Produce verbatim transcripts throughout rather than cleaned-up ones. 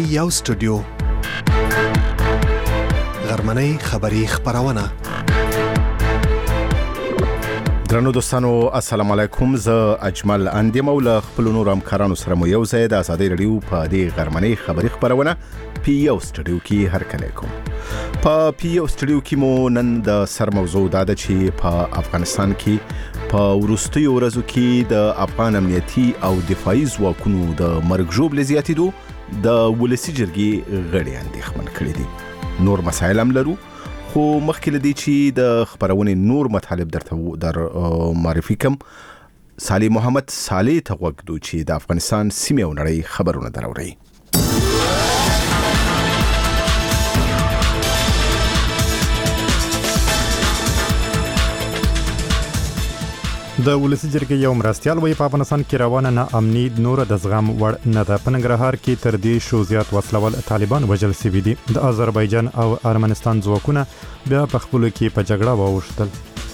یو سټوډیو غرمنۍ خبری خبرونه. درنو دوستانو السلام علیکم. زه اجمل اندیم او له خپل نور همکارانو سره مو یو ځای د ازادي رادیو په دې غرمنۍ خبری خبرونه پی یو سټوډیو کې هرکلی کوم. په پی یو سټوډیو کې مو نن د سر موضوع دا ده چې په افغانستان کې په وروستیو ورځو کې د افغان امنیتي او دفاعي ځواکونو د مرګ ژوبلې زیاتېدو د ولسي جرګې غړي اندېښمن کړي دي. نور مسایل هم لرو، خو مخکې له دې چې د خبرونې نور مطالب درته در معرفي کوم، صالح محمد صالح ته غوږ ږدو چې د افغانستان سیمې او نړۍ خبرونه دراوړي. د ولسي جرګې یو مرستیال وایي په افغانستان کې روانه نه امني نور د زغم وړ نه ده. په ننګرهار کې تر دې شو زیات وسلوال طالبان وژل شوي دي. د آذربایجان او ارمنستان ځواکونه بیا په خپلو کې په جګړه واوښتل.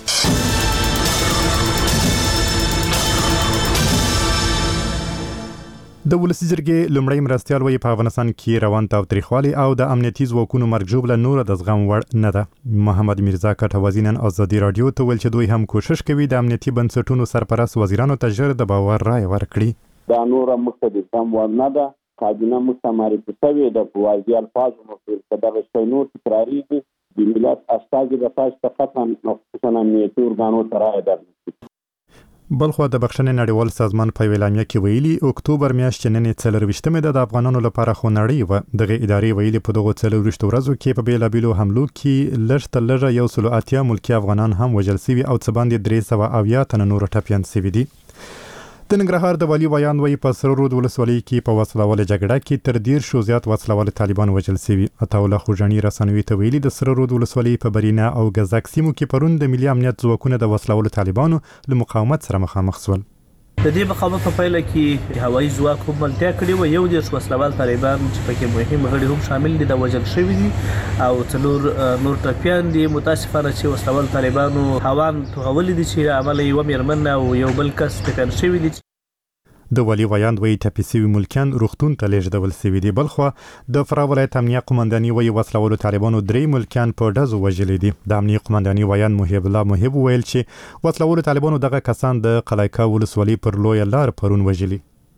د ولسي جرګې لومړی مرستیال وایي په افغانستان کې روان تاوتریخوالي او د امنیتي ځواکونو مرګ ژوبله نور د زغم وړ نه ده. محمد میرزا کټوازی نن ازادي رادیو ته ویل چې دوی هم کوشش کوي د امنیتي بنسټونو سرپرست وزیرانو ته ژر د باور رایه ورکړي. دا نور موږ ته د زغم وړ نه ده. کابینه موږ ته معرفي شوې ده په واضح الفاظو مو چې دغه شی نور تکرارېږي. د ملت استازي به تاسو ته قطعا خصوصا امنیتي ارګانو ته رایه درنکړي. بلخو د بخښنې نړیوال سازمان په اعلامیه کې ویلي اکتوبر میاشت چې نن څلرویشتمه ده د افغانانو لپاره خو نړۍ و. دغه ادارې ویلي په دغه څلرویشت ورځو کې په بیلابیلو حملو کې لږ تر لږه یو سل اتیا ملکي افغانان هم وژل شوي او څه باندې درې سوه اویا تنه نور ټپیان شوي دي. د ننګرهار د والي ویان وایي په سره رود ولسوالۍ کې په وسلوال جګړه کې تر ډیر شو زیات وسلوال طالبان وژل شوي. عطاالله خوجاني رسنوي ته ویلي د سره رود ولسوالۍ په برینا او ګزاک سیمو کې پرون د ملي امنیت ځواکونه د وسلوال طالبانو له مقاومت سره مخامخ شول. د دې مقاومت په پیل کې هوایي ځواک هم ملتیا کړی و. یو د وسلوال طالبان چې پکې مهم غړي هم شامل دي د وژل شوي دي او څلور نور ټپیان دي. متاسفانه چې وسلوال طالبانو هوان توغولي دي چې عمل یو میرمن او یو بل کس ټپیان شوي دي. د والي ویاند وایي ټپي شوي ملکیان روغتون ته لیږدول شوي دي. بلخوا د فراه ولایت امنیه قومنداني وایي وسلوالو طالبانو درې ملکیان په ډزو وژلي دي. د امنیه قومنداني ویاند محب الله محب ویل چې وسلوالو طالبانو دغه کسان د قلعه ولسوالۍ پر لویه لار پرون وژلي.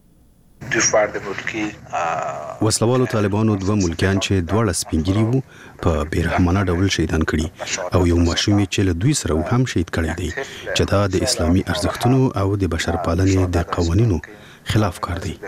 وسلوالو طالبانو دوه ملکیان چې دواړه سپینګیري وو په بیرحمانه ډول شهیدان کړي او یو ماشوم چې له دوی سره هم شهید کړی دی چې دا د اسلامي ارزښتونو او د بشرپالنې د قوانینو خلاف کار دی.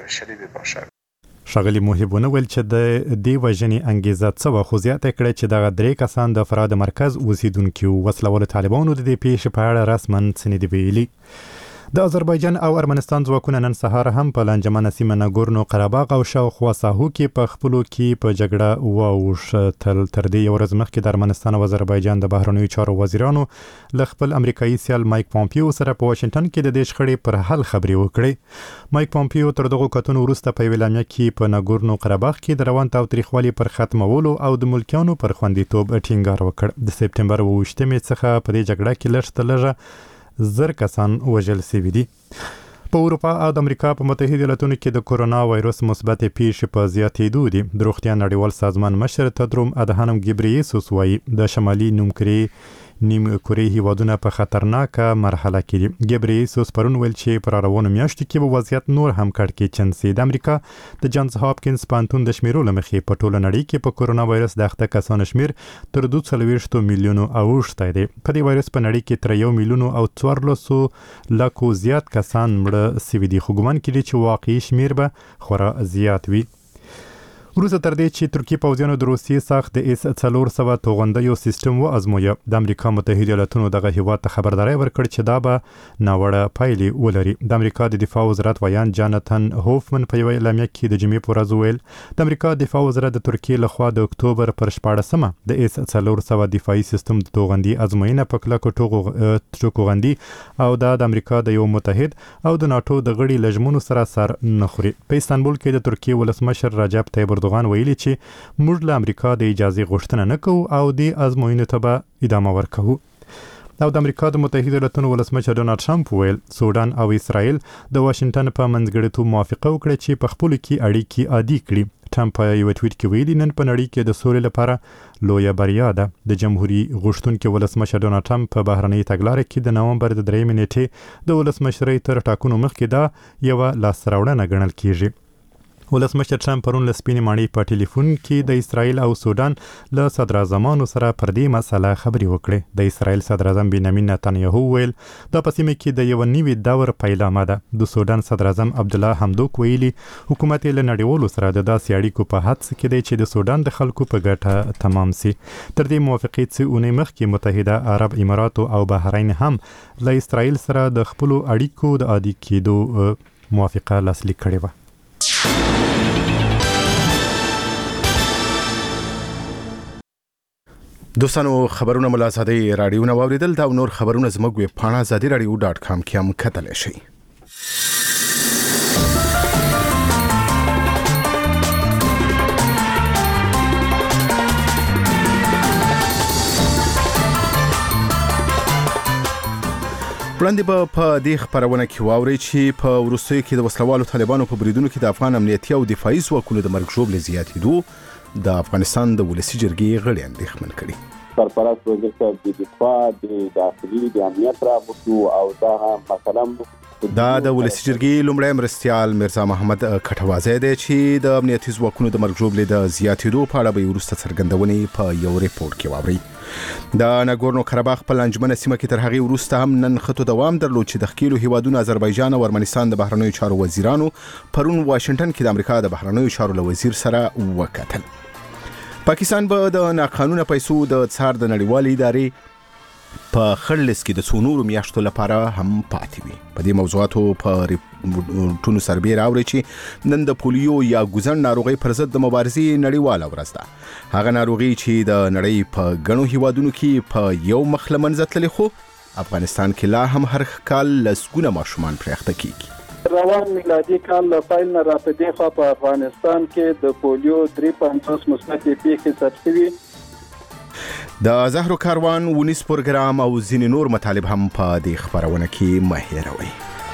ښاغلي محبونه ویل چې د دې وژنې انګیزه څه وه، خو زیاته کړه چې دغه درې کسان د فراه د مرکز اوسیدونکي وو. وسلوالو طالبانو د دې پیښې په اړه رسما څه نه دي ویلي. د آذربایجان او ارمنستان ځواکونه نن سهار هم په لانجمنه سیمه ناګورنو قرهباغ او شاوخوا ساحو کې په خپلو کې په جګړه واوښتل. تر دې یو ورځ مخکې د ارمنستان او آذربایجان د بهرنیو چارو وزیرانو له خپل امریکایي سیال مایک پامپیو سره په واشنګټن کې د دې شخړې پر حل خبرې وکړې. مایک پامپیو تر دغو کتنو وروسته په اعلامیه کې په ناګورنو قرهباغ کې د روان تاوتریخوالي پر ختمولو او د ملکیانو پر خوندیتوب ټینګار وکړ. د سپتمبر اوویشتمې څخه په دې جګړه کې لږ تر لږه زر کسان وژل شوي دي. په اروپا او د امریکا په متحده ایالاتونو کې د کورونا وایرس مثبت پیښې په زیاتېدو دي. د روغتیا نړیوال سازمان مشر تدروم ادهانم ګبریسوس وایي د شمالي نیمکرې نیم کورې هیوادونه په خطرناکه مرحله کې دي. ګبریسوس پرون ویل چې پر روانو میاشتو کې به وضعیت نور هم کړکېچن شي. د امریکا د جانز هاپکینز پوهنتون د شمیرو له مخې په ټوله نړۍ کې په کورونا وایرس د اخته کسانو شمیر تر دوه څلوېښتو میلیونو اوښتی دی. په دې وایرس په نړۍ کې تر یو میلیونو او څوارلسو لکو زیات کسان مړه شوي دي، خو ګمان کېږي چې واقعي شمیر به خورا زیات وي. وروسته تر دې چې ترکیې پوځیانو د روسیې ساخت د اس څلور سوه توغندیو سیستم وازمویه، د امریکا متحده ایالاتونو دغه هیواد ته خبرداری ورکړ چې دا به ناوړه پایلې ولري. د امریکا د دفاع وزارت ویان جاناتن هوفمن په یوه اعلامیه کې د جمعې په ورځ ویل د امریکا دفاع وزارت د ترکیې لخوا د اکتوبر پر شپاړسمه د اس څلور سوه دفاعي سیستم د توغندي ازموینه په کلکو ټوکو غندي او دا د امریکا د یو متحد او د ناتو د غړي لجمونو سره سر نه خوري. په استانبول کې د ترکیې ولسمشر رجب طیب اردوغان ویلي چې موږ له امریکا د اجازه غوښتنه نه کوو او د ازموینې ته به ادامه ورکوو. او د امریکا د متحده ایالاتو ولسمشر ډونالد ټرمپ ویل سودان او اسرائیل د واشنگټن په منځګړیتوب موافقه وکړه چې په خپلو کې اړیکې عادي کړي. ټرمپ په یو ټویټ کې ویلي نن په نړۍ کې د سولې لپاره لویه بریا ده. د جمهوریت غوښتونکي ولسمشر ډونالد ټرمپ په بهرنۍ تګلارې کې د نومبر د درېیمې نیټې د ولسمشرۍ تر ټاکنو مخکې دا یوه لاسته ګڼل کیږي. ولسمشر ټرمپ پرون له سپینې ماڼۍ په ټلیفون کې د اسرائیل او سودان له صدر اعظمانو سره پر دې مسله خبرې وکړې. د اسرائیل صدر اعظم بنیامین نتنیاهو ویل دا په سیمه کې د یو نوي دور پیلامه ده. د سودان صدر اعظم عبدالله حمدوک ویلي حکومت یې له نړیوالو سره د داسې اړیکو په هڅه کې دی چې د سودان د خلکو په ګټه تمام سي. تر دې موافقې څه اونۍ مخکې متحده عرب اماراتو او بحرین هم له اسرائیل سره د خپلو اړیکو د عادي کېدو موافقه لاسلیک کړې وه. دوستانو خبرونه ملا ازادي رادیو نو اوریدل دا نور خبرونه زموږ ویب پاڼه ازادي رادیو ډاټ کام کې هم کتلی شئ. وړاندې به په دې خبرونه کې واورئ چې په وروستیو کې د وسلوالو طالبانو په بریدونو کې د افغان امنیتي او دفاعي ځواکونو د مرګ ژوبلې زیاتېدو د افغانستان د ولسي جرګې غړي اندېښمن کړي. سرپرست وزیر صاحب د دفاع د داخلي د امنیت راغوښتو او دا هم مثلا دا د ولسي جرګې لومړی مرستیال میرزا محمد کټوازی دی چې د امنیتي ځواکونو د مرګ ژوبلې د زیاتېدو په اړه به وروسته څرګندونې په یو ریپورت کې واورئ. د ناګورنو قرهباغ په لنجمنه سیمه کې تر هغې وروسته هم نن خطو دوام درلود چې د ښکېلو هیوادونو آذربایجان او ارمنستان د بهرنیو چارو وزیرانو پرون واشنګټن کې د امریکا د بهرنیو چارو له وزیر سره وکتل. پاکستان به د ناقانونه پیسو د څار د نړیوالې ادارې په خړ لیست کې د څو نورو میاشتو لپاره هم پاتې وي. په دې موضوعاتو په ریپورټونو سربیره اورئ چې نن د پولیو یا ګوزن ناروغۍ پر ضد د مبارزې نړیواله ورځ ده. هغه ناروغي چې د نړۍ په ګڼو هیوادونو کې په یو مخ له منځه تللې خو افغانستان کې لا هم هر کال لسګونه ماشومان پرې اخته کیږي. روان میلادي کال له پیل نه را په دې خوا په افغانستان کې د پولیو درې پنځوس مثبتې پیښې ثبت شوي. د زهرو کاروان ونیس پروګرام او ځینې نور مطالب هم په دې خبرونه کې مه هېروئ.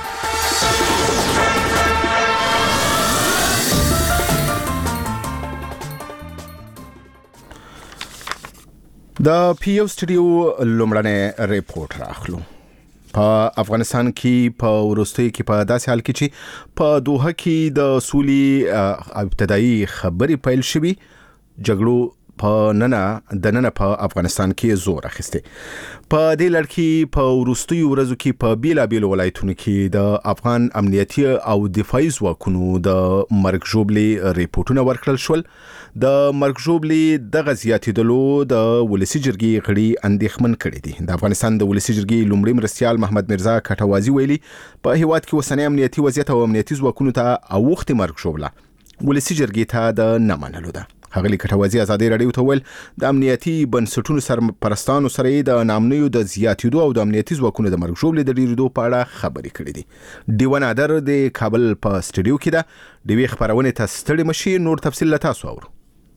د پی یو سټډیو لومړنی ریپورت راخلو. په افغانستان کې په وروستیو کې په داسې حال کې چې په دوحه کې د سولې ابتدایي خبرې پیل شوي جګړو په ننه د ننه په افغانستان کې زور اخیستی. په دې لړ کې په وروستیو ورځو کې په بیلابیلو ولایتونو کې د افغان امنیتي او دفاعي ځواکونو د مرګ ژوبلې ریپورټونه ورکړل شول. د مرګ ژوبلې دغه زیاتېدلو د ولسي جرګې غړي اندېښمن کړي دي. د افغانستان د ولسي جرګې لومړي مرستیال محمد میرزا کټوازی ویلي په هیواد کې اوسنی امنیتي وضعیت او امنیتي ځواکونو ته اوښتې مرګ ژوبله ولسي جرګې ته د نه منلو ده. ښاغلي کټوازی ازادي رادیو ته ویل د امنیتي بنسټونو سرپرستانو سره د نامنیو د زیاتېدو او د امنیتي ځواکونو د مرګ ژوبلې د ډېرېدو په اړه خبرې کړې دي. ډیوه نادر د کابل په سټډیو کې ده. ډیوې خبرونې ته ستړي مشي نور تفصیل له تاسو اورو.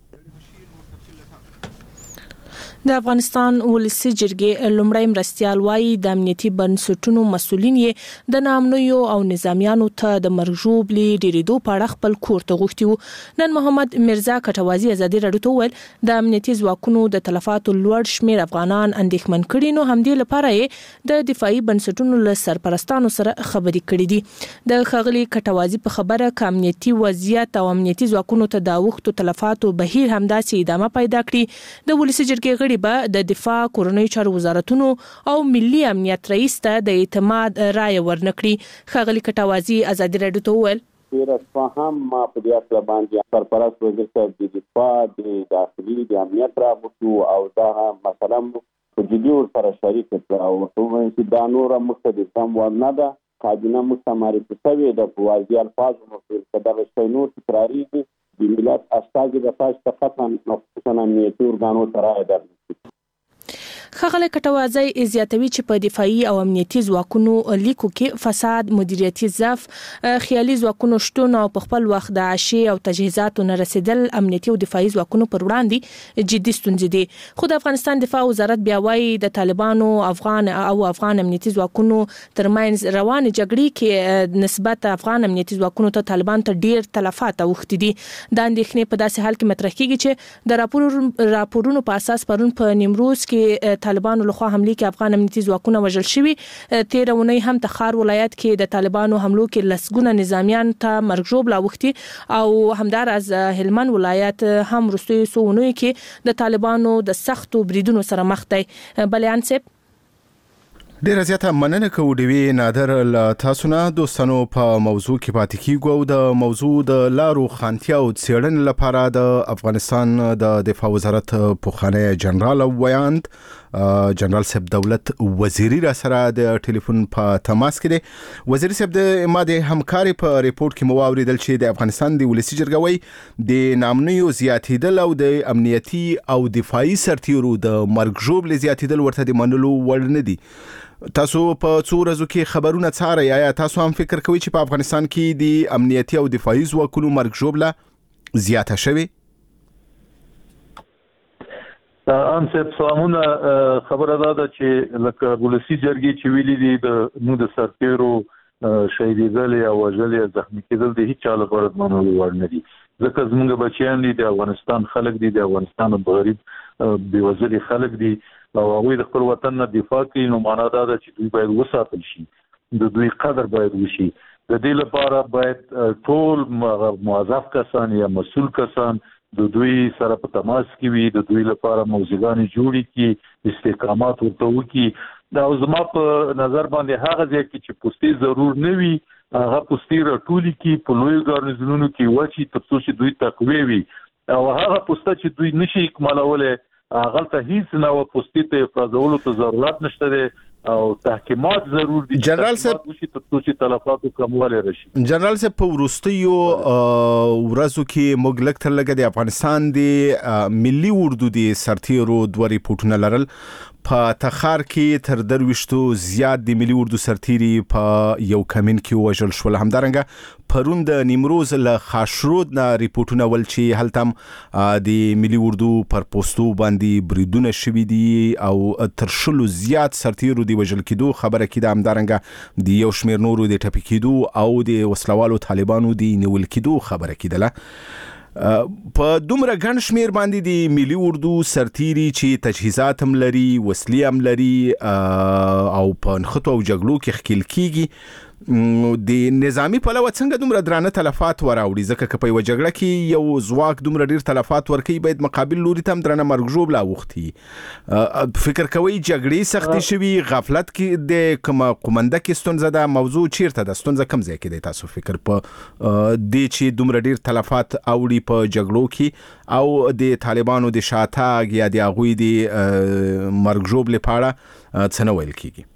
د افغانستان ولسي جرګې لومړی مرستیال وايي د امنیتي بنسټونو مسؤلین یې د نامنیو او نظامیانو ته د مرګ ژوبلې ډېرېدو په اړه خپل کور ته غوښتي وو. نن محمد میرزا کټوازی ازادي رادیو ته وویل د امنیتي ځواکونو د تلفاتو لوړ شمېر افغانان اندېښمن کړي نو همدې لپاره یې د دفاعي بنسټونو له سرپرستانو سره خبرې کړې دي. د ښاغلي کټوازی په خبره ک امنیتي وضعیت او امنیتي ځواکونو ته د اوښتو تلفاتو بهیر همداسې ادامه پیدا کړي. د ولسي جرګې غړي به د دفاع کورنۍ چارو وزارتونو او ملي امنیت رئیس ته د اعتماد رائے ورنکړي. ښاغلي کټوازی ازادي رادیو ته وویل تیر فهم ما په دې اصل باندې سرپرست وزیر صاحب د دفاع د داخلي د امنیت راغوښتو او دا مثلا په جدي ورسره شریک کړه او ټول چې دا نور مختلف هم ورنه ده کابینه مستمر شوې ده په واضح الفاظو مفصل دغه شی نور تکرارېږي. د ملت استازي د تاسو ته قطعا خصوصا امنیتي ارګانو سره اداره خغله کټوازی زیاتوي چې په دفاعي او امنیتي ځواکونو لیکو کې فساد، مدیریتي ضعف، خیالي ځواکونو شتون او په خپل وخت د عشي او تجهیزاتو نه رسیدل امنیتي او دفاعي ځواکونو پر وړاندې جدي ستونزې دي. خو د افغانستان دفاع وزارت بیا وايي د طالبانو افغان او افغان امنیتي ځواکونو ترمنځ روان جګړې کې نسبت افغان امنیتي ځواکونو ته طالبان ته ډیر تلفات اوختي دي. دا اندېښنې په داسې حال کې مطرح کیږي چې د راپور راپورونو په اساس پرون په نیمروز کې طالبانو لخوا حمله کې افغان امنیتي ځواکونه وژل شوي. تیر اونۍ هم تخار ولایت کې د طالبانو حملو کې لسګونه نظامیان ته مرګ ژوبله اوختي او همدارز هلمند ولایت هم وروستیو څو اونیو کې د طالبانو د سختو بریدونو سره مخ دی. بلیان صاحب ډیره زیاته مننه کوو ډیوی نادر له تاسو نه. دوستانو په موضوع کې پاتې کیږو او د موضوع د لارو خانتیا او څېړنې لپاره د افغانستان د دفاع وزارت پوخانه جنرال او ویاند جنرال صاحب دولت وزیری را سره د ټلیفون په تماس کې دی. وزیری صاحب د ما د همکاري په ریپورت کې مو اوریدل چې د افغانستان د ولسی جرګوي د نامنیو زیاتیدل او د امنیتي او دفاعي سرتیرو د مرګ ژوبلې زیاتیدل ورته د منلو وړ نه دي. تاسو په څو ورځو کې خبرونه څارئ، یا تاسو هم فکر کوئ چې په افغانستان کې د امنیتي او دفاعي ځواکونو مرګ ژوبله زیاته شوې؟ ان صاحب سلامونه. خبره دا ده چې لکه ولسی جرګې چې ویلي دي د نو د سرتیرو شهیدېدل او وژل یا زخمي کېدل د هیڅ چا لپاره د منلو وړ نه دي، ځکه زموږ بچیان دي، د افغانستان خلک دي، د افغانستان غریب بېوزلي خلک دي او هغوی د خپل وطن نه دفاع کوي. نو معنا دا ده چې دوی باید وساتل شي، د دوی قدر باید وشي. د دې لپاره باید ټول موظف کسان یا مسؤل کسان د دوی سره په تماس کې وي، د دوی لپاره موضوعګانې جوړې کړي، استحکامات ورته وکړي. دا زما په نظر باندې هغه ځای کې چې پوستې ضرور نه وي هغه پوستې راټولې کړي، په لویو ګارنیزونونو کې واچي تر څو چې دوی تقویه وي، او هغه پوسته چې دوی نشي اکمالولی هغه ته هیڅ نه و پوستې ته افرازولو ته ضرورت نشته دی او تحکیمات ضرور دي. جنرال صاحب وشي تر څو چې تلفاتو کموالی راشي. جنرال صاحب په وروستیو ورځو کې موږ لږ تر لږه د افغانستان د ملي اردو د سرتیرو دوه ریپورټونه لرل. په تخار کې تر درويشتو زیات د ملي اردو سرتیري په یو کمین کې وژل شول. همدارنګه پرون د نیمروز له خاشرود نه ریپورټونه ول چې هلته د ملي اردو پر پوسټو باندې بریدونه شوي دي او تر شلو زیات سرتیرو د وژل کېدو خبره کېده. همدارنګه د یو شمېر نورو د ټپي کېدو او د وسلوالو طالبانو د نیول کېدو خبره کېدله. په دومره ګڼ شمېر باندې د ملي اردو سرتیري چې تجهیزات هم لري، وسلې هم لري او په نښتو او جګړو کې ښکیل کېږي، د نظامی پلوه څنګه دومره درانه تلفات وراوړي؟ ځکه که په یوه جګړه کې یو ځواک دومره ډیر تلفات ورکوي باید مقابل لوري ته هم درانه مرګ ژوبله اوختي. فکر کوئ جګړې سختې شوي، غفلت کې د کومه قومنده کې ستونزه ده؟ موضوع چیرته ده؟ ستونزه کوم ځای کې دی تاسو فکر په دې چې دومره ډیر تلفات اوړي په جګړو کې او د طالبانو د شاتګ یا د هغوی د مرګ ژوبلې په اړه څه نه ویل کېږي؟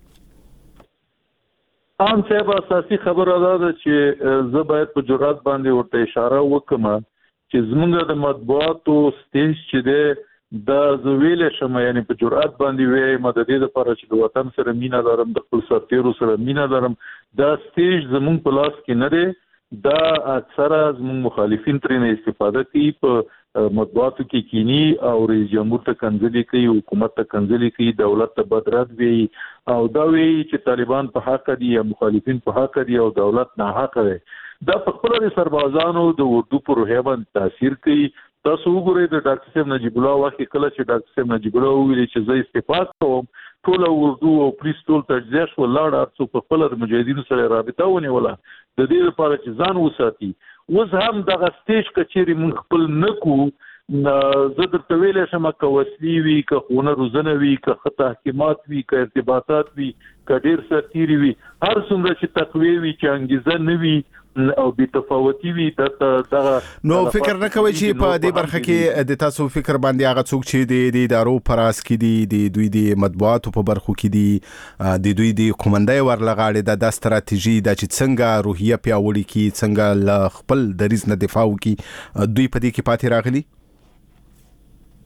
ان صاحب اساسي خبره دا ده چې زه باید په جرأت باندې ورته اشاره وکم چې زمونږ د مطبوعاتو سټیج چې دی دا زه ویلی شم، یعنې په جرأت باندې وایم د دې لپاره چې د وطن سره مینه لرم، د خپل سرتیرو سره مینه لرم. دا سټیج زمونږ په لاس کې نه دی، دا اکثره زمونږ مخالفین ترېنه استفاده کوي، په مطبوعاتو کې کینی او رئیس جمهور ته کنځلې کوي، حکومت ته کنځلې کوي، دولت ته بد رد وایي او دا وایي چې طالبان په حق دي یا مخالفین په حق دي او دولت ناحق دی. دا په خپله د سربازانو د اردو په روحیه باندې تاثیر کوي. تاسو وګورئ د ډاکټر صاحب نجیب الله وخت کله چې ډاکټر صاحب نجیب الله وویل چې زه استعفا کوم، ټول اردو او پولیس ټول تجزیه شو، لاړ هر څوک په خپله د مجاهدینو سره رابطه ونیوله د دې لپاره چې ځان وساتي. اوس هم دغه سټیج که چیرې موږ خپل نه کړو، زه درته ویلی شم که وسلې وي، که ښوونه روزنه وي، که ښه تحکیمات وي، که ارتباطات وي، که ډېر سرتیري وي، هر څومره چې تقویې وي، چې انګیزه نه وي او بې تفاوتي وي، دغه نو فکر نه کوئ چې په دې برخه کې د تاسو فکر باندې هغه څوک چې د ادارو په راس کې دي، د دوی د مطبوعاتو په برخو کې دي، د دوی د قومندۍ ورلغاړې ده، دا ستراتیژي ده چې څنګه روحیه پیاوړې کړي، څنګه له خپل دریځ نه دفاع وکړي، دوی په دې کې پاتې راغلي؟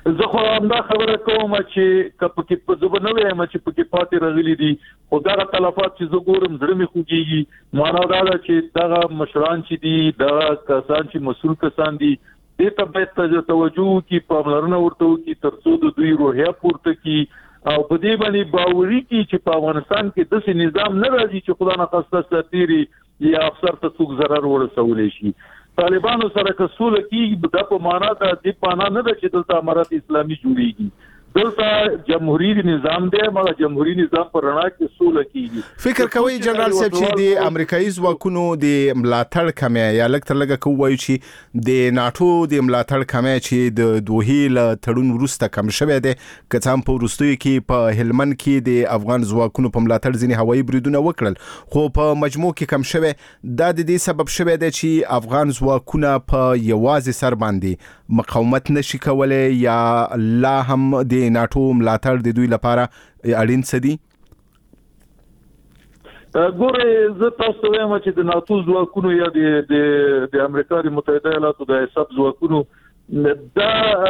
زه خو همدا خبره کوم چې کپکې په زبنه وایم چې پکې پاتې راغلي دي خو دا تلفات چې زه ګورم زړه مې خوږيږي معنا دا ده چې دا مشران چې دي دا کسان چې مسؤل کسان دي دې ته باید توجه کی پاملرنه ورته کی ترڅو د دوی روحیه پورته کی او په دې باندې باوري کی چې په افغانستان کې داسې نظام نه راځي چې خدای نه خاصه ساتيري یا افسر ته څوک zarar ورسول شي طالبانو سره کسول کیږي د په معنا د دې معنا نه ده چې دلته امارات اسلامي جوړیږي دلته جمهوریت نظام دی مګر جمهوریت نظام پر رڼا کې سول کیږي فکر کوي جنرال صاحب چې د امریکایي ځواکونو د ملاتړ کمه یا لکه لګه کوي چې د ناتو د ملاتړ کمه چې د دوه له تړون وروسته کم شوه دی کڅام په وروستیو کې په هلمند کې د افغان ځواکونو په ملاتړ ځینې هوایي بریدونه وکړل خو په مجموع کې کم شوه دا د دې سبب شوه دی چې افغان ځواکونه په یوازې سر باندې مقاومت نشي کولای یا لا هم د ناتو ملاتړ د دوی لپاره اړین څه دي ګوره زه تاسو وایم چې د ناتو ځواکونو یا د د امریکا د متحده ایالاتو د حساب ځواکونو دا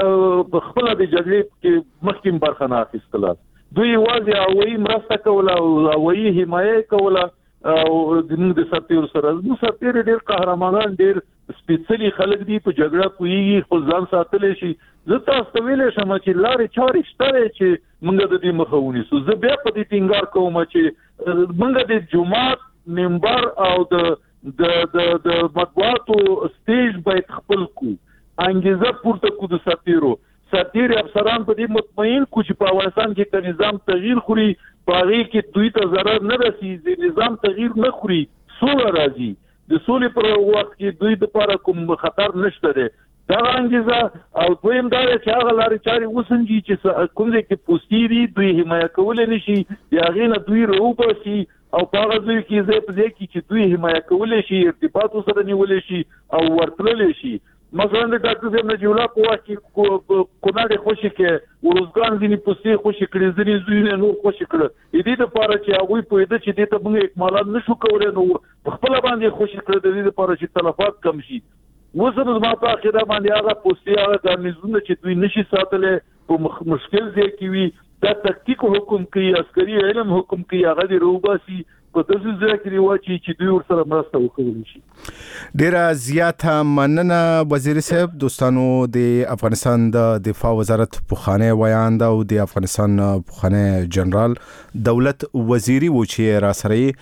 خپل د جګړې کې مخکې برخه نه اخیستله دوی واځي هوایي مرسته کوله او هوایي حمایه کوله او د سرتیر سره نو سرتیر ډېر قهرمانان ډېر سپیڅلي خلک دي په جګړه کوي خو ځان ساتلی شي زه تاسو ویلې شم چې لارې چارې شته چې موږ د دې مخه ونیسو زه بیا په دې ټینګار کوم چې موږ د جمعات منبر او د د د د مطبوعاتو سټیج باید خپل کو انګیزه پورته کو د ساتیرو ساتیر افسران په دې مطمئن کو چې په افغانستان کې د نظام تغییر خوري باغی کې دوی ته zarar نه رسیږي نظام تغییر نه خوري سوله راځي د سولې پر وخت کې دوی د لپاره کوم خطر نشته دی دا انګیزه او دویم دا چې هغه لارې چارې وسنجي چې کوم ځای کې پوستيري دوی حمایت کول نشي یا غینه دوی روبسي او په هغه ځای کې زه په دې کې چې دوی حمایت کول شي ارتباط سره نیول شي او ورتلل شي مثلا د ډاکټر صاحب نجیب الله په وخت کې کوناډي خوشي کې ورزګان ځینی پوستي خوشي کړي ځینی زوینه نور خوشي کړي دې لپاره چې هغه په دې چې دې ته موږ اکمالات نشو کولای نو خپل باندې خوشي کړي دې لپاره چې تلفات کم شي وسره ما په اخیره باندې هغه پوستي هغه کارنیزونه چې دوی نشي ساتلې په مشکل ځای کې وي دا تکتیک حکم کوي عسکري علم حکم کوي هغه دی روباسي په تاسو ځکه چې واچي چې دوی ورسره مرسته وکړي شي ډیره زیاته مننه وزیر صاحب دوستانو د افغانستان د دفاع وزارت پوخانه ویاند او د افغانستان پوخانه جنرال دولت وزیری و چې را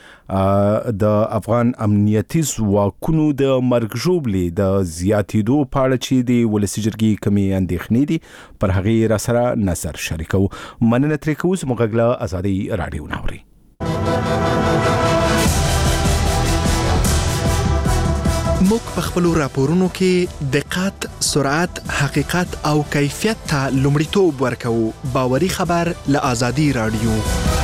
سره د افغان امنیتي ځواکونو د مرګ ژوبلي د زیاتیدو په اړه چې د ولسی جرګې کمی اندېښنې دي پر هغه را سره نظر شریکو مننه ترې کوم مغلا ازادي رادیو ناوري موږ په خپل راپورونو کې دقت، سرعت، حقیقت او کیفیت ته لومړیتوب ورکوو. باوري خبر له ازادي رادیو.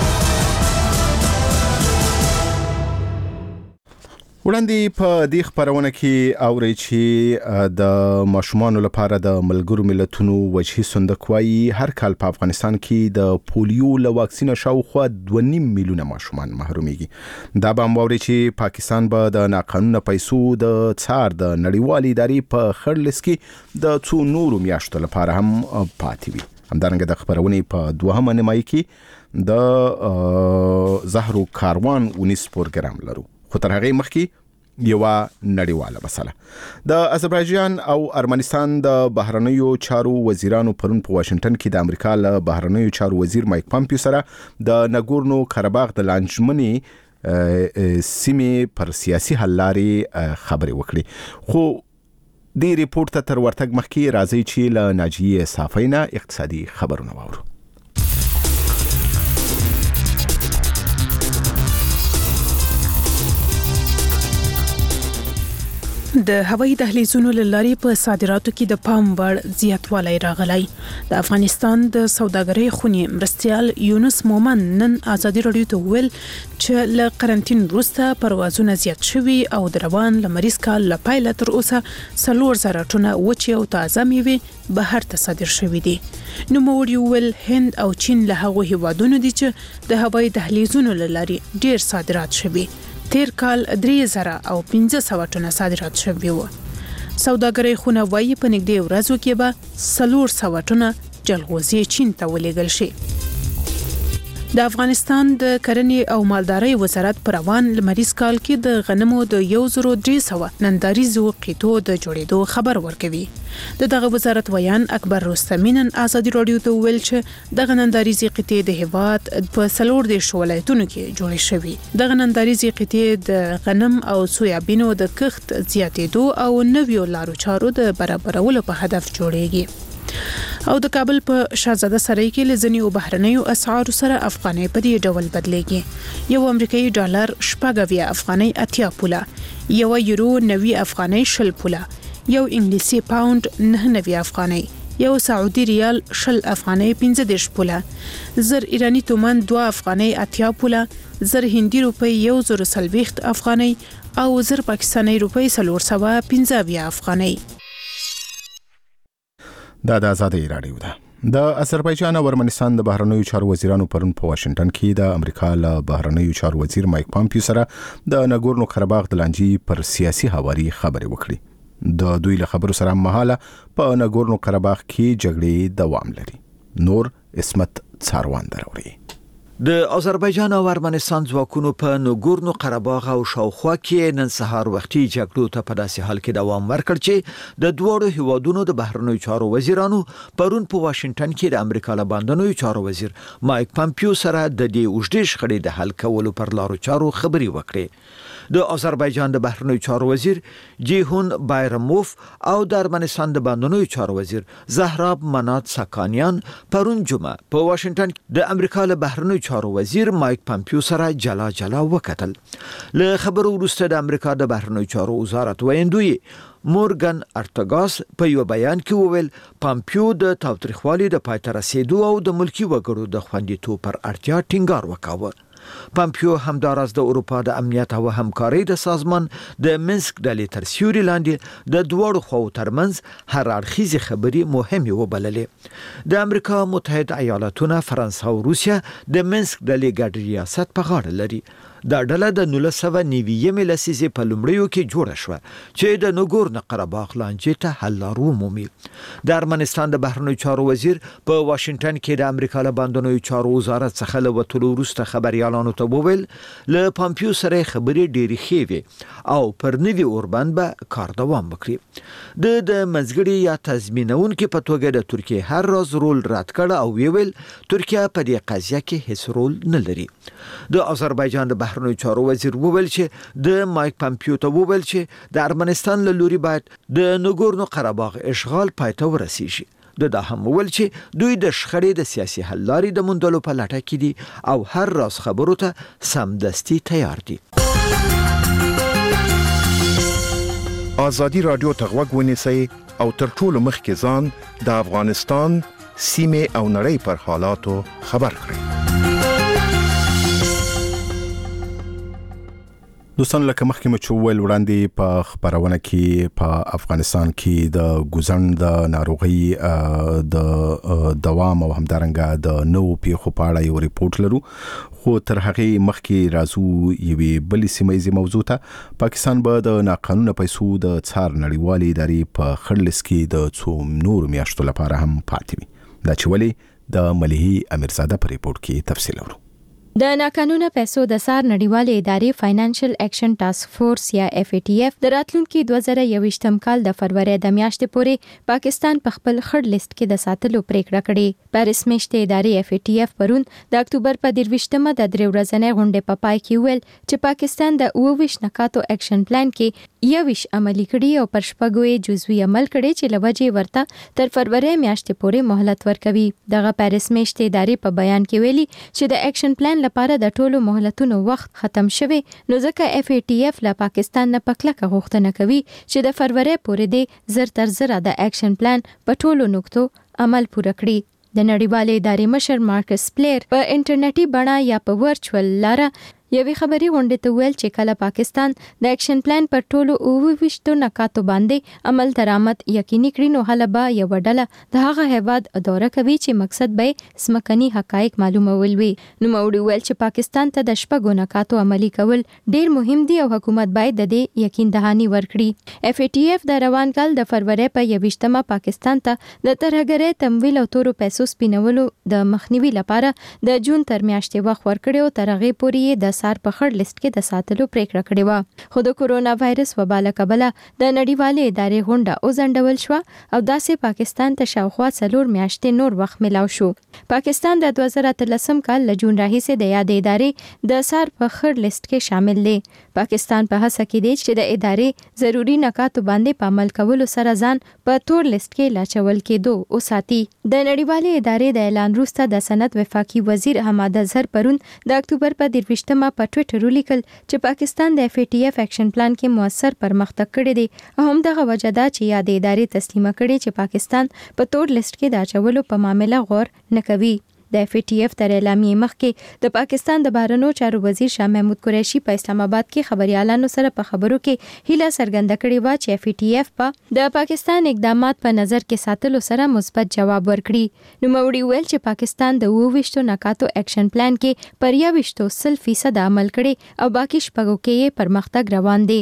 وړاندې په دې خبرونه کې اوري چې د ماشومان لپاره د ملګرو ملتونو وجهي صندوق وايي هر کال په افغانستان کې د پولیو له واکسین شاوخوا دوه نیم میلیونه ماشومان محروميږي. دا به اوري چې پاکستان به د ناقانونه پیسو د څار د نړیوالې ادارې په خړلس کې د څو نورو میاشتو لپاره هم پاتې وي. همدارنګه د خبرونې په دوهمه نیمایي کې د زهرو کاروان ونیس پروګرام لرو. خو تر هغه مخکې یو نړیواله مسله د آذربایجان او ارمنستان د بهرنیو چارو وزیرانو پرون په واشنگټن کې د امریکا له بهرنیو چارو وزیر مایک پامپیو سره د نګورنو کاراباغ د لانجمنې سیمې پر سیاسي حل لارې خبرې وکړي. خو د ریپورت ته تر ورتګ مخکې راځي چې له ناجیه صافینا اقتصادي خبرونه واورو. د هوایي دهلیزونو لاري په صادراتو کې د پام وړ زیاتوالی راغلی. د افغانستان د سوداګرۍ خونې مرستيال یونس مومن نن ازادي رادیو ته ویل چې له قرنټین وروسته پروازونه زیات شوي او د روان لمریز کال له پیل تر اوسه څلور زره ټنه وچې او تازه میوې بهر ته صادر شوي دي. نو موږ ویل هند او چین له هغو هیوادونو دي چې د هوایي دهلیزونو لاري ډیر صادرات شوي. تیر کال درې زره او پنځه سوه ټنه صادرات شوي وو. سوداګرۍ خونه وايي په نږدې ورځو کې به څلور سوه ټنه جلغوزي چین ته ولېږل شي. د افغانستان د کرنې او مالدارۍ وزارت پر روان لمریز کال کې د غنمو د یو زرو درې سوه ننداریزو قیتو د جوړېدو خبر ورکوي. د دغه وزارت ویان اکبر رستمی نن ازادي راډیو ته ویل چې دغه ننداریزي قیتې د هیواد په څلور دیرش ولایتونو کې جوړې شوې. دغه ننداریزي قیتې د غنم او سویابینو د کښت زیاتېدو او نویو لارو چارو د برابرولو په هدف جوړېږي. او د کابل په شاهزاده سرای کې لزنی او بهرنیو اسعار سره افغانۍ په دې ډول بدلېږي. یو امریکایي ډالر شپږ افغانۍ اتیا پوله، یو یورو نوي افغانۍ شل پوله، یو انګلیسي پاوند نه نوي افغانۍ، یو سعودي ریال شل افغانۍ پنځه دېرش پوله، زر ایرانی تومان دوه افغانۍ اتیا پوله، زر هندي روپۍ یو زر څلوېښت افغانۍ او زر پاکستاني روپۍ څلور سوه پنځه افغانۍ. دا د آزادۍ راډیو ده. د آذربایجان او ارمنستان د بهرنیو چارو وزیرانو پرون په واشنگټن کې د امریکا له بهرنیو چارو وزیر مایک پامپیو سره د ناګورنو قرهباغ د لانجې پر سیاسي حواري خبرې وکړي. د دوی له خبرو سره مهاله په ناګورنو قرهباغ کې جګړې دوام لري. نور اسمت څاروان دروړي. د آذربایجان او ارمنستان ځواکونو په ناګورنو قرهباغ او شاوخوا کې نن سهار وختي جګړو ته په داسې حال کې دوام ورکړ چې د دوړو هیوادونو د بهرنیو چارو وزیرانو پرون په واشنگټن کې د امریکا له بهرنیو چارو وزیر مایک پامپیو سره د دې اوږدې شخړې د حل کولو پر لارو چارو خبرې وکړې. د آذربایجان د بهرنیو چارو وزیر جیهون بایرموف او د ارمنستان د بهرنیو چارو وزیر زهراب منات ساکانیان پرون جمعه په واشنگټن د امریکا له بهرنیو چارو وزیر مایک پامپیو سره جلا جلا وکتل. له خبرو وروسته د امریکا د بهرنیو چارو وزارت ویندوی مورګن ارتګاس په یو بیان کې وویل پامپیو د تاوتریخوالي د پای ته رسیدو او د ملکی وګړو د خوندیتوب پر اړتیا ټینګار وکاوه. پامپیو همداراز د اروپا د امنیت او همکارۍ د سازمان د منسک ډلې تر سیوري لاندې د دوړو خواو ترمنځ هر اړخیزې خبرې مهمې وبللې. د امریکا متحده ایالاتونه، فرانسه او روسیه د منسک ډلې ګډ ریاست په غاړه لري. دا ډله د نولس سوه نوي لسیزې په لومړیو کې جوړه شوه چې د ناګورنو قرهباغ لانجې ته حل لار ومومي. د ارمنستان د بهرنیو چارو وزیر په واشنگټن کې د امریکا له بهرنیو چارو وزارت څخه له وتلو وروسته خبريالانو ته وویل له پامپیو سره خبرې ډېرې ښې وې او پر نوي اوربند به کار دوام وکړي. د د منځګړي یا تضمینونکو په توګه د ترکیه هر راز رول رد کړ او ویل ترکیه په دې قضیه کې هیڅ رول نه لري. د آذربایجان د بهرنیو چارو وزیر وویل چې د مایک پامپیو ته وویل چې د ارمنستان له لوري باید د ناګورنو قرهباغ اشغال پای ته ورسیږي. د دا هم وویل چې دوی د شخړې د سیاسي حل لارې د موندلو په لټه کې دي او هر راز خبرو ته سمدستي تیار دي. آزادي رادیو ته غوږ ونیسئ او تر ټولو مخکې ځان د افغانستان سیمې او نړۍ پر حالاتو خبر کړئ. دوستان لکه مخکې مو چې ویل وړاندې په خبرونه کې په افغانستان کې د ګوزن د ناروغي د دوام او همدارنګه د نوو پیښو په اړه یو ریپورت لرو. خو تر هغه مخکې راځو یوې بلې سیمه موضوع ته. پاکستان به د ناقانونه پیسو د څار نړیوالې ادارې په خړ لیست کې د څو نور میاشتو لپاره هم پاتې وي. دا چې ولې د مليحي امیرزاده په ریپورت کې تفصیل ورو. د ناقانونه پیسو د څار نړیوالې ادارې فاینانشل اکشن ټاسک فورس یا اف ای ټي اف د راتلونکي دوه زره یوویشتم کال د فروری د میاشتې پورې پاکستان په خپل خړ لیست کې د ساتلو پریکړه کړې. پاریس میشتې ادارې اف ای ټي اف پرون د اکتوبر په درویشتمه د درې ورځې غونډې په پای کې ویل چې پاکستان د اوه ویشت نکاتو اکشن پلان کې یوویش عملي کړي او پر شپږو جزوي عمل کړي چې لوجه ورته تر فروری میاشتې پورې مهلت ورکوي. دغه پاریس میشتې ادارې په بیان کې ویلي چې د اکشن پلان لپاره د ټولو مهلتونو وخت ختم شوی، نو ځکه اف ای ټي اف له پاکستان نه پکلکه غوښتنه کوي چې د فروری پورې د زر تر زره د اکشن پلان په ټولو نقطو عمل پوره کړي. د نړیوالې ادارې مشر مارکس پلیر په انټرنیټي بڼه یا په ورچوال لاره یوې خبري غونډې ته ویل چې کله پاکستان د اکشن پلان پر ټولو اووه ویشتو نکاتو باندې عمل درآمد یقیني کړي نو هله به یو ډله د هغه هیواد دوره کوي چې مقصد به سمکني حقایق معلومول وي. نو موړي ویل چې پاکستان ته د شپږو نکاتو عملي کول ډیر مهم دي او حکومت باید د دې یقین دهاني ورکړي. اف ای ټی اف د روان کال د فروری په یویشتمه پاکستان ته د ترهګرۍ تمویل او تورو پیسو سپینولو د مخنیوي لپاره د جون تر میاشتې وخت ورکړی او تر هغې پورې د سار په خړ لیست کې د ساتلو پریکړه کړې وه. خو د کورونا وایرس وبا له کبله د نړیوالې ادارې غونډه وځنډول شوه او داسې پاکستان ته شاوخوا څلور میاشتې نور وخت ملاو شو. پاکستان د دوه زره اتلسم کال له جون راهیسې د یادې ادارې د سار په خړ لیست کې شامل دی. پاکستان په هڅه کې دی چې د ادارې ضروري نکاتو باندې په عمل کولو سره ځان په تور لیست کې لاچول کېدو وساتي. د نړیوالې ادارې د اعلان وروسته د صنعت وفاقي وزیر حماد اظهر پرون د اکتوبر په درویشتمه په ټویټر ولیکل چې پاکستان د اف ای ټی اف اکشن پلان کې موثر پرمختګ کړی دی او همدغه وجه ده چې یادې ادارې تسلیمه کړې چې پاکستان په تور لیست کې د اچولو په معامله غور نه کوي. د اف ای ټی اف تر اعلامیې مخکې د پاکستان د بهرنیو چارو وزیر شاه محمود قریشي په اسلام آباد کې خبريالانو سره په خبرو کې هیله څرګنده کړې و چې اف ای ټی اف په د پاکستان اقدامات په نظر کې ساتلو سره مثبت جواب ورکړي. نو موړي ویل چې پاکستان د اووه ویشتو نکاتو اکشن پلان کې پر یوویشتو سل فیصد عمل کړي او باقي شپږو کې پرمختګ روان دی.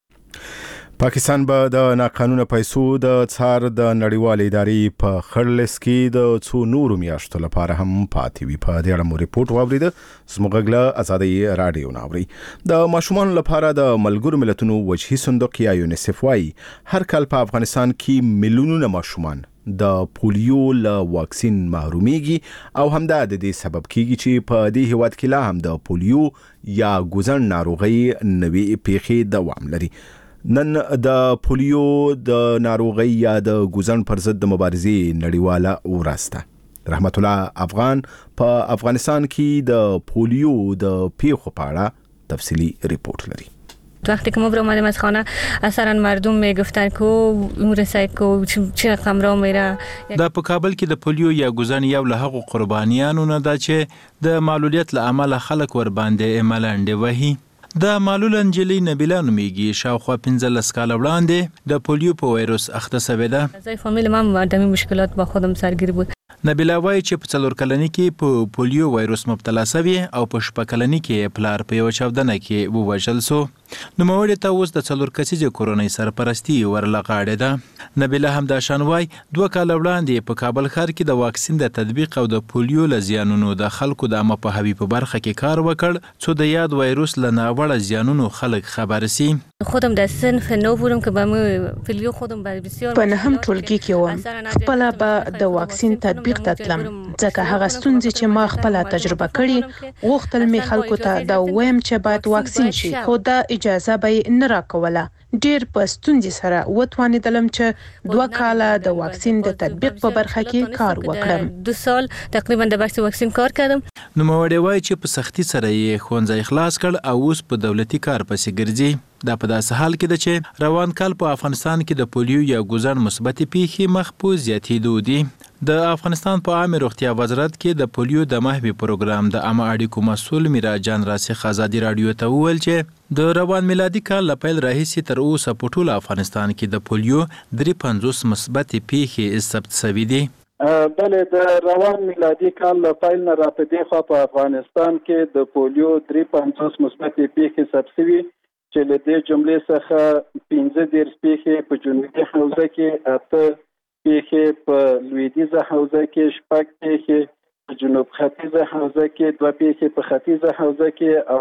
پاکستان به د ناقانونه پیسو د څار د نړیوالې ادارې په خړ لیست کې د څو نورو میاشتو لپاره هم پاتې وي. په دې اړه مو ریپورت واورید. زموږ له ازادي رادیو ناوري د ماشومان لپاره د ملګرو ملتونو وجهي صندوق یا یونیسف وايي هر کال په افغانستان کې میلیونونه ماشومان د پولیو له واکسین محرومیږي او همدا د دې سبب کیږي چې په دې هیواد کې لا هم د پولیو یا ګوزن ناروغي نوي پیښې دوام لري. نن د پولیو د ناروغي یا د ګوزن پر ضد د مبارزې نړیواله ورځ ده. رحمت الله افغان په افغانستان کې د پولیو د پیښو په اړه تفصیلی ریپورت لري. وقتی که ما برآمدیم از خانه اثرا مردم میگفتن که اون رسای که چه رقم را میره. دا په کابل کې د پولیو یا ګوزن یو له هغو قربانیانو نه ده چې د معلولیت له امله خلک ور باندې ملنډې وهي. د معلول انجلی نبیله نومیږي شاوخوا پنځلس کاله وړاندې د پولیو په وایروس اخته شوې ده. زای فامیل ما مردمی مشکلات با خودم سرگیر بود. نبیله وایي چې په څلور کلنۍ کې په پولیو وایروس مبتلا شوی او په شپږ کلنۍ کې پلار په یو چاودنه کې ووژل شو. نوموړي ته اوس د څلور کسیزې کورنۍ سرپرستي ورلغاړې ده. نبیله هم دا شان وایي دوه کاله وړاندې په کابل ښار کې د واکسین د تطبیق او د پولیو له زیانونو د خلکو د عامه پوهاوي په برخه کې کار وکړ څو د یاد وایروس له ناوړه زیانونو خلک خبر سي. خودم در صنف نو بودم که با پولیو خودم بسیار په نهم ټولګي کې وم. خپل به د واکسین تطبیق ته تلم ځکه هغه ستونزې چې ما خپل تجربه کړي غوښتل می خلکو ته دا وایم چې باید واکسین شي خو دا اجازه به نه راکوله. ډیر په ستونزې سره وتوانیدلم چې دوه کاله د واکسین د تطبیق په برخه کې کار وکړم. دو سال تقریبا د بحث واکسین کار کردم. نوموړی وایي چې په سختي سره یې ښوونځی خلاص کړ او اوس په دولتي کار پسې ګرځي. دا په داسې حال کې ده چې روان کال په افغانستان کې د پولیو یا ګوزن مثبتې پیښې مخ په زیاتېدو دي. د افغانستان په عامه روغتیا وزارت کې د پولیو د محوي پروګرام د عامه اړیکو مسؤل میرا جان راسخ ازادي رادیو ته وویل چې د روان میلادي کال له پیل راهیسې تر اوسه په ټول افغانستان کې د پولیو درې پنځوس مثبتې پیښې ثبت شوي دي. بله د روان میلادي کال له پیل نه راپدې خوا په افغانستان کې د پولیو درې پنځوس مثبتې پیښې ثبت شوي چې له دې جملې څخه پنځه دېرش پیښې په جنوبي حوزه کې، اته پیښې په لویدیځه حوزه کې، شپږ پیښې په جنوب ختیځه حوزه کې، دوه پیښې په ختیځه حوزه کې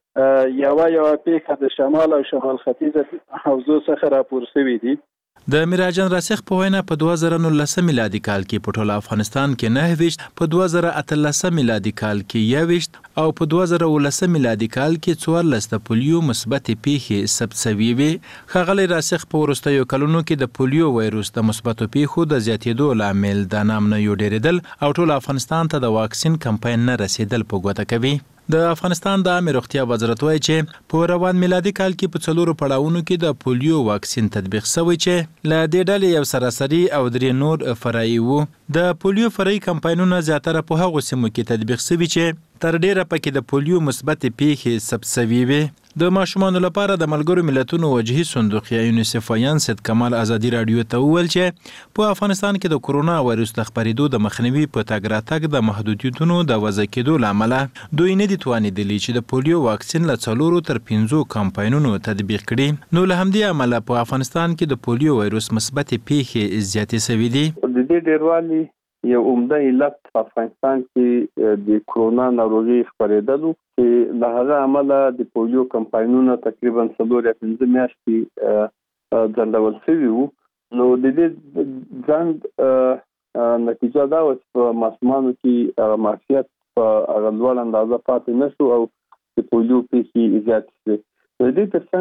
او یوه یوه پیښه د شمال او شمال ختیځه حوزو څخه راپور شوي دي. د میراجان راسخ په وینا په دوه زره نولسم میلادي کال کې په ټول افغانستان کې نه ویشت، په دوه زره اتلسم میلادي کال کې یو ویشت او په دوه زره ولسم میلادي کال کې څوارلس د پولیو مثبتې پیښې ثبت شوي وي. ښاغلی راسخ په وروستیو کلونو کې د پولیو وایروس د مثبتو پیښو د زیاتېدو لامل د نامنیو ډېرېدل او ټول افغانستان ته د واکسین کمپاین نه رسېدل په ګوته کوي. د افغانستان د عامه روغتیا وزارت وایي چې په روان میلادي کال کې په څلورو پړاوونو کې د پولیو واکسین تطبیق شوی چې له دې ډلې یو سراسري او درې نور فرعي وو. د پولیو فرعي کمپاینونه زیاتره په هغو سیمو کې تطبیق شوي چې تر ډیره پکې د پولیو مثبت پیښې ثبت شوې وي. د ماشومانو لپاره د ملګرو ملتونو وجهي صندوق یا یونیسف وایان سید کمال ازادي رادیو ته وویل چې په افغانستان کې د کورونا وایرس د خپرېدو د مخنیوي په تګ راتګ د محدودیتونو د وضع کېدو لامل دوی نه دي توانېدلي چې د پولیو واکسین له څلورو تر پنځو کمپاینونو تطبیق کړي. نو له همدې امله په افغانستان کې د پولیو وایرس مثبت پیښې زیاتې شوې دي. د دې ډیروالي یو عمده علت په افغانستان کې د کورونا ناروغي خپرېدلو چې له هغه عمله د پولیو کمپاینونو تقریبا څلور یا پنځه میاشتې ځنډول شوي وو. نو د دې ځنډ نتیجه دا وه چې په ماشومانو کې معافیت په هغه لوړ اندازه پاتې نه شو او د پولیو پیښې زیاتې شوې. د دې ترڅنګ